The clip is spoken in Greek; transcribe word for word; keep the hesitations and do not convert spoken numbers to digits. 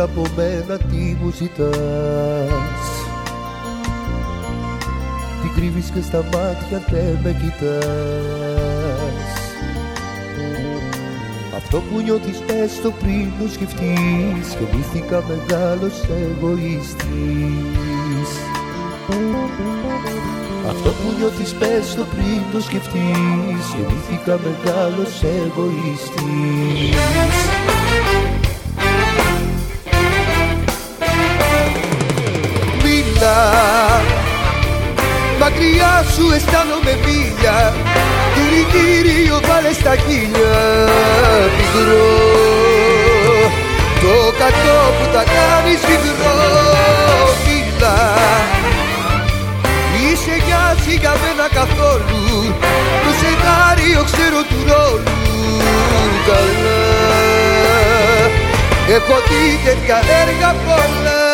από μένα τι μου ζητάς. Τι κρύβεις και στα μάτια δεν με κοιτάς. Αυτό που νιώθεις πες το πριν το σκεφτείς. Γεννήθηκα μεγάλος εγωιστής. Αυτό που νιώθεις πες το πριν το σκεφτείς. Γεννήθηκα μεγάλος εγωιστής. Μίλα, μακριά σου αισθάνομαι μίλια. Του λυτήριο βάλε στα χίλια. Πικρό το κακό που τα κάνεις μικρό. Μίλα, είσαι νοιάζει για μένα καθόλου. Το σενάριο ξέρω του ρόλου. Καλά, έχω δει τέτοια έργα πολλά.